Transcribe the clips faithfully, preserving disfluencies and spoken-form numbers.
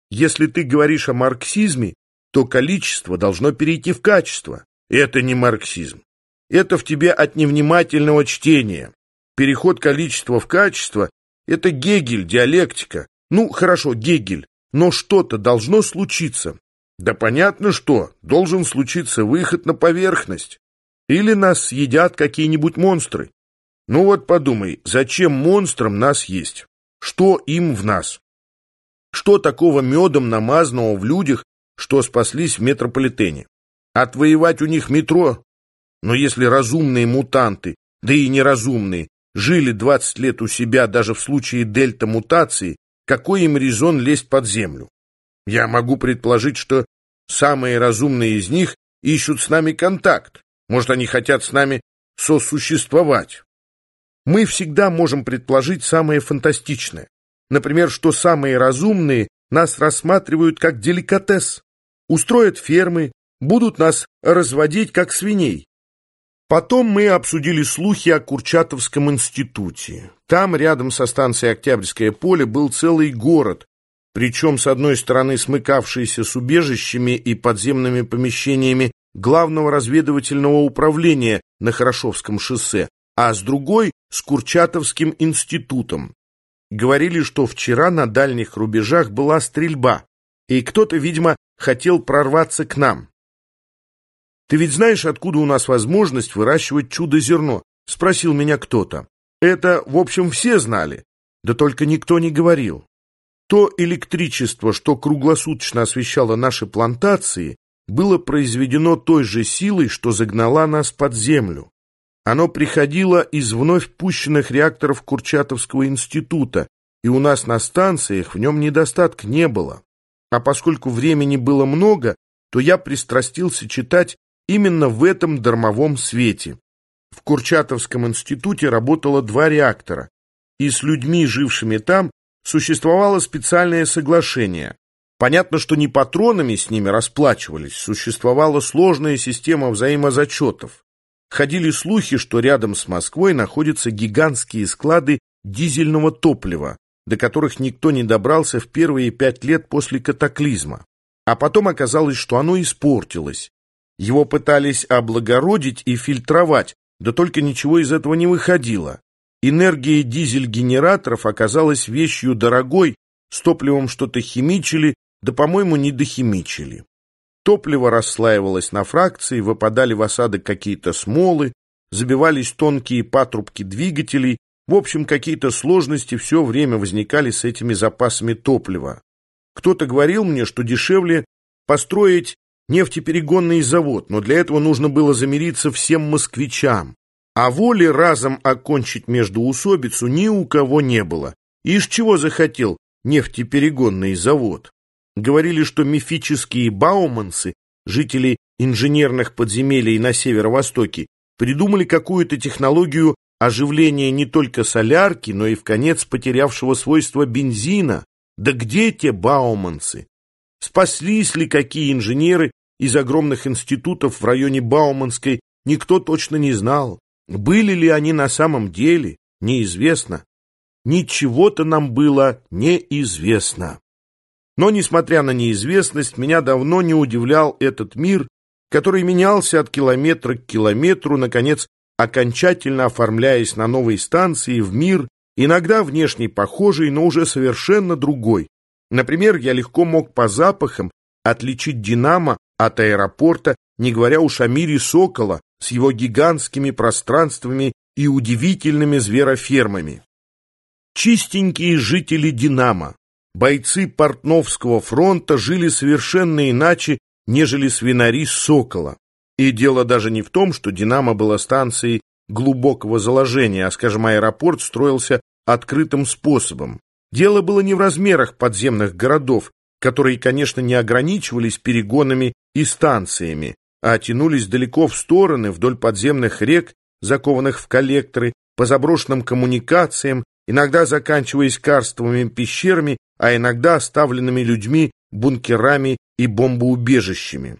Если ты говоришь о марксизме, то количество должно перейти в качество. Это не марксизм. Это в тебе от невнимательного чтения. Переход количества в качество – это Гегель, диалектика. Ну, хорошо, Гегель, но что-то должно случиться. Да понятно что, должен случиться выход на поверхность. Или нас съедят какие-нибудь монстры. Ну вот подумай, зачем монстрам нас есть? Что им в нас? Что такого медом намазанного в людях, что спаслись в метрополитене? Отвоевать у них метро? Но если разумные мутанты, да и неразумные, жили двадцать лет у себя даже в случае дельта-мутации, какой им резон лезть под землю? Я могу предположить, что самые разумные из них ищут с нами контакт. Может, они хотят с нами сосуществовать. Мы всегда можем предположить самое фантастичное. Например, что самые разумные нас рассматривают как деликатес, устроят фермы, будут нас разводить как свиней. Потом мы обсудили слухи о Курчатовском институте. Там, рядом со станцией Октябрьское поле, был целый город, причем с одной стороны смыкавшийся с убежищами и подземными помещениями Главного разведывательного управления на Хорошевском шоссе, а с другой — с Курчатовским институтом. Говорили, что вчера на дальних рубежах была стрельба, и кто-то, видимо, хотел прорваться к нам. «Ты ведь знаешь, откуда у нас возможность выращивать чудо-зерно?» — спросил меня кто-то. Это, в общем, все знали, да только никто не говорил. То электричество, что круглосуточно освещало наши плантации, было произведено той же силой, что загнала нас под землю. Оно приходило из вновь пущенных реакторов Курчатовского института, и у нас на станциях в нем недостатка не было. А поскольку времени было много, то я пристрастился читать именно в этом дармовом свете. В Курчатовском институте работало два реактора, и с людьми, жившими там, существовало специальное соглашение. Понятно, что не патронами с ними расплачивались, существовала сложная система взаимозачетов. Ходили слухи, что рядом с Москвой находятся гигантские склады дизельного топлива, до которых никто не добрался в первые пять лет после катаклизма. А потом оказалось, что оно испортилось. Его пытались облагородить и фильтровать, да только ничего из этого не выходило. Энергия дизель-генераторов оказалась вещью дорогой, с топливом что-то химичили, да, по-моему, не дохимичили. Топливо расслаивалось на фракции, выпадали в осадок какие-то смолы, забивались тонкие патрубки двигателей. В общем, какие-то сложности все время возникали с этими запасами топлива. Кто-то говорил мне, что дешевле построить нефтеперегонный завод, но для этого нужно было замириться всем москвичам. А воли разом окончить междоусобицу ни у кого не было. Из чего захотел нефтеперегонный завод? Говорили, что мифические бауманцы, жители инженерных подземелий на северо-востоке, придумали какую-то технологию оживления не только солярки, но и вконец потерявшего свойства бензина. Да где те бауманцы? Спаслись ли какие инженеры из огромных институтов в районе Бауманской, никто точно не знал. Были ли они на самом деле, неизвестно. Ничего-то нам было неизвестно. Но, несмотря на неизвестность, меня давно не удивлял этот мир, который менялся от километра к километру, наконец, окончательно оформляясь на новой станции в мир, иногда внешне похожий, но уже совершенно другой. Например, я легко мог по запахам отличить «Динамо» от аэропорта, не говоря уж о мире Сокола с его гигантскими пространствами и удивительными зверофермами. Чистенькие жители «Динамо», бойцы Портновского фронта жили совершенно иначе, нежели свинари Сокола. И дело даже не в том, что «Динамо» была станцией глубокого заложения, а, скажем, аэропорт строился открытым способом. Дело было не в размерах подземных городов, которые, конечно, не ограничивались перегонами и станциями, а тянулись далеко в стороны, вдоль подземных рек, закованных в коллекторы, по заброшенным коммуникациям, иногда заканчиваясь карстовыми пещерами, а иногда оставленными людьми бункерами и бомбоубежищами.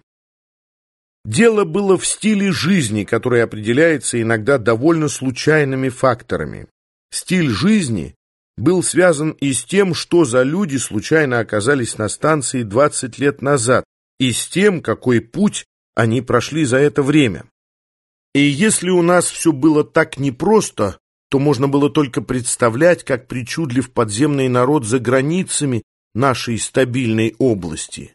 Дело было в стиле жизни, который определяется иногда довольно случайными факторами. Стиль жизни был связан и с тем, что за люди случайно оказались на станции двадцать лет назад, и с тем, какой путь они прошли за это время. И если у нас все было так непросто, то можно было только представлять, как причудлив подземный народ за границами нашей стабильной области.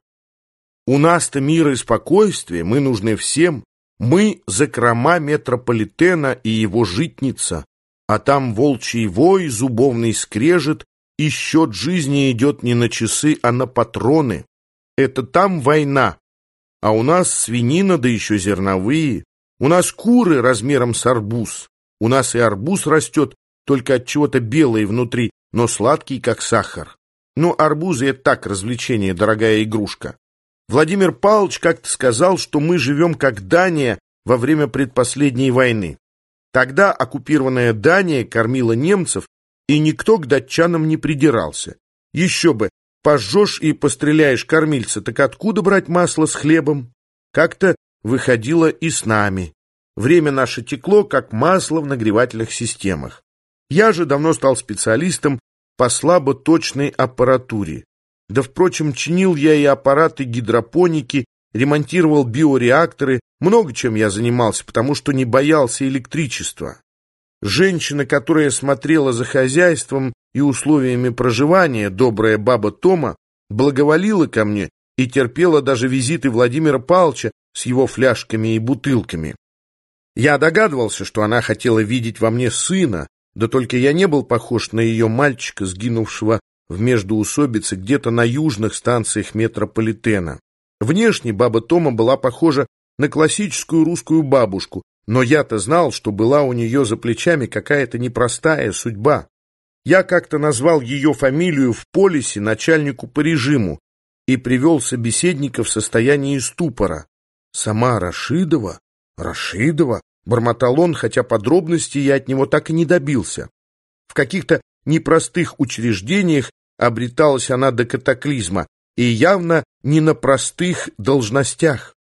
У нас-то мир и спокойствие, мы нужны всем, мы закрома метрополитена и его житница, а там волчий вой, зубовный скрежет, и счет жизни идет не на часы, а на патроны. Это там война, а у нас свинина, да еще зерновые, у нас куры размером с арбуз, у нас и арбуз растет, только от чего-то белый внутри, но сладкий, как сахар. Ну, арбузы — это так, развлечение, дорогая игрушка. Владимир Павлович как-то сказал, что мы живем как Дания во время предпоследней войны. Тогда оккупированная Дания кормила немцев, и никто к датчанам не придирался. Еще бы, пожжешь и постреляешь кормильца, так откуда брать масло с хлебом? Как-то выходило и с нами. Время наше текло, как масло в нагревательных системах. Я же давно стал специалистом по слаботочной аппаратуре. Да, впрочем, чинил я и аппараты гидропоники, ремонтировал биореакторы, много чем я занимался, потому что не боялся электричества. Женщина, которая смотрела за хозяйством и условиями проживания, добрая баба Тома, благоволила ко мне и терпела даже визиты Владимира Павловича с его фляжками и бутылками. Я догадывался, что она хотела видеть во мне сына, да только я не был похож на ее мальчика, сгинувшего в междоусобице где-то на южных станциях метрополитена. Внешне баба Тома была похожа на классическую русскую бабушку, но я-то знал, что была у нее за плечами какая-то непростая судьба. Я как-то назвал ее фамилию в полисе начальнику по режиму и привел собеседника в состоянии ступора. «Сама Рашидова? Рашидова?» — бормотал он, хотя подробностей я от него так и не добился. В каких-то непростых учреждениях обреталась она до катаклизма, и явно не на простых должностях.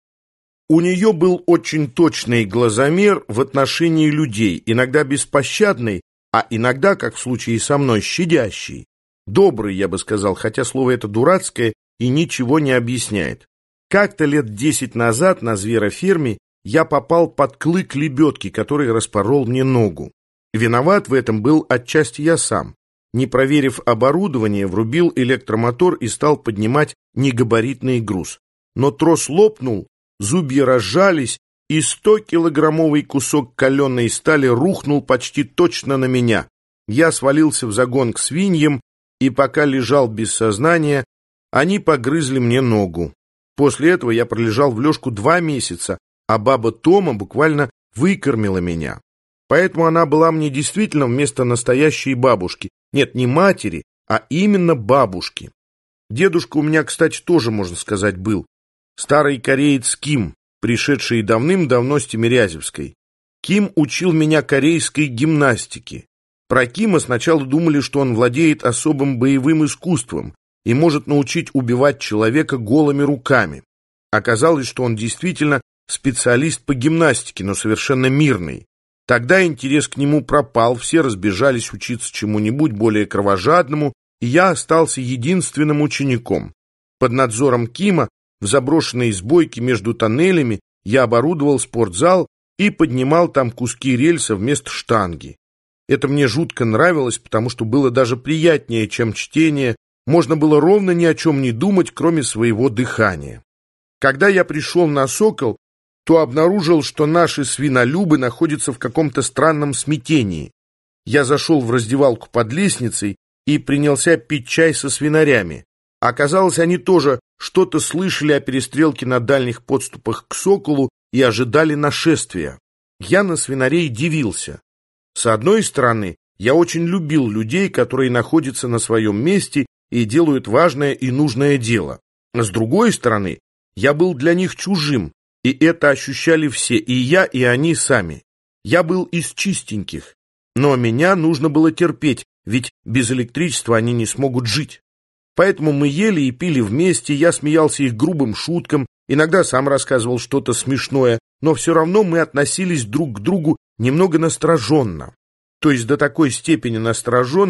У нее был очень точный глазомер в отношении людей, иногда беспощадный, а иногда, как в случае со мной, щадящий. Добрый, я бы сказал, хотя слово это дурацкое и ничего не объясняет. Как-то лет десять назад на звероферме я попал под клык лебедки, который распорол мне ногу. Виноват в этом был отчасти я сам. Не проверив оборудование, врубил электромотор и стал поднимать негабаритный груз. Но трос лопнул, зубья разжались, и стокилограммовый кусок каленой стали рухнул почти точно на меня. Я свалился в загон к свиньям, и пока лежал без сознания, они погрызли мне ногу. После этого я пролежал в лёжку два месяца, а баба Тома буквально выкормила меня. Поэтому она была мне действительно вместо настоящей бабушки. Нет, не матери, а именно бабушки. Дедушка у меня, кстати, тоже, можно сказать, был. Старый кореец Ким, пришедший давным-давно с Тимирязевской. Ким учил меня корейской гимнастике. Про Кима сначала думали, что он владеет особым боевым искусством и может научить убивать человека голыми руками. Оказалось, что он действительно специалист по гимнастике, но совершенно мирный. Тогда интерес к нему пропал, все разбежались учиться чему-нибудь более кровожадному, и я остался единственным учеником. Под надзором Кима в заброшенной избойке между тоннелями я оборудовал спортзал и поднимал там куски рельса вместо штанги. Это мне жутко нравилось, потому что было даже приятнее, чем чтение, можно было ровно ни о чем не думать, кроме своего дыхания. Когда я пришел на «Сокол», то обнаружил, что наши свинолюбы находятся в каком-то странном смятении. Я зашел в раздевалку под лестницей и принялся пить чай со свинарями. Оказалось, они тоже что-то слышали о перестрелке на дальних подступах к «Соколу» и ожидали нашествия. Я на свинарей дивился. С одной стороны, я очень любил людей, которые находятся на своем месте и делают важное и нужное дело. С другой стороны, я был для них чужим, и это ощущали все, и я, и они сами. Я был из чистеньких, но меня нужно было терпеть, ведь без электричества они не смогут жить. Поэтому мы ели и пили вместе, я смеялся их грубым шуткам, иногда сам рассказывал что-то смешное, но все равно мы относились друг к другу немного настороженно. То есть до такой степени настороженно,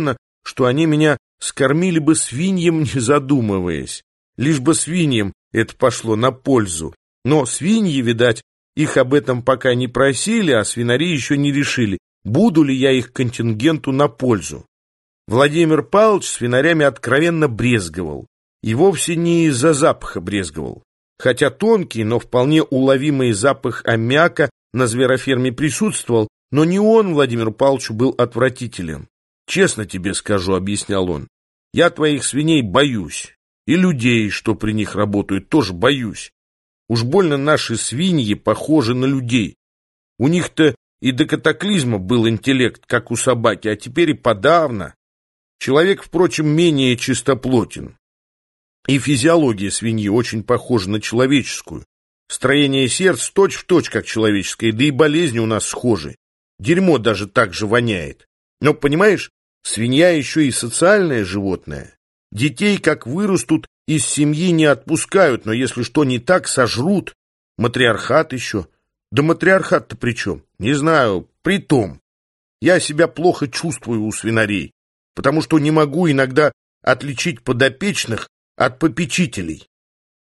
что они меня скормили бы свиньям, не задумываясь. Лишь бы свиньям это пошло на пользу. Но свиньи, видать, их об этом пока не просили, а свинари еще не решили, буду ли я их контингенту на пользу. Владимир Павлович свинарями откровенно брезговал. И вовсе не из-за запаха брезговал. Хотя тонкий, но вполне уловимый запах аммиака на звероферме присутствовал, но не он Владимиру Павловичу был отвратителен. «Честно тебе скажу», — объяснял он, — «я твоих свиней боюсь, и людей, что при них работают, тоже боюсь. Уж больно наши свиньи похожи на людей. У них-то и до катаклизма был интеллект, как у собаки, а теперь и подавно. Человек, впрочем, менее чистоплотен. И физиология свиньи очень похожа на человеческую. Строение сердца точь-в-точь, как человеческое, да и болезни у нас схожи. Дерьмо даже так же воняет. Но, понимаешь, свинья еще и социальное животное. Детей, как вырастут, из семьи не отпускают, но если что не так, сожрут. Матриархат еще. Да матриархат-то при чем? Не знаю, при том. Я себя плохо чувствую у свинарей, потому что не могу иногда отличить подопечных от попечителей.